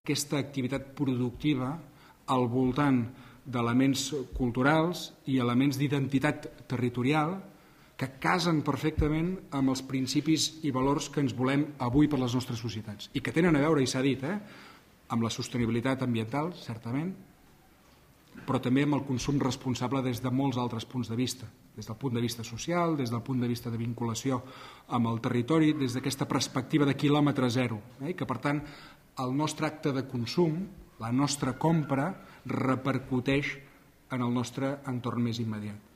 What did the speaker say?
aquesta activitat productiva al voltant d'elements culturals i elements d'identitat territorial que casen perfectament amb els principis i valors que ens volem avui per les nostres societats i que tenen a veure, i s'ha dit, amb la sostenibilitat ambiental, certament, però també amb el consum responsable des de molts altres punts de vista, des del punt de vista social, des del punt de vista de vinculació amb el territori, des d'aquesta perspectiva de quilòmetre zero, i que, per tant, el nostre acte de consum, la nostra compra, repercuteix en el nostre entorn més immediat.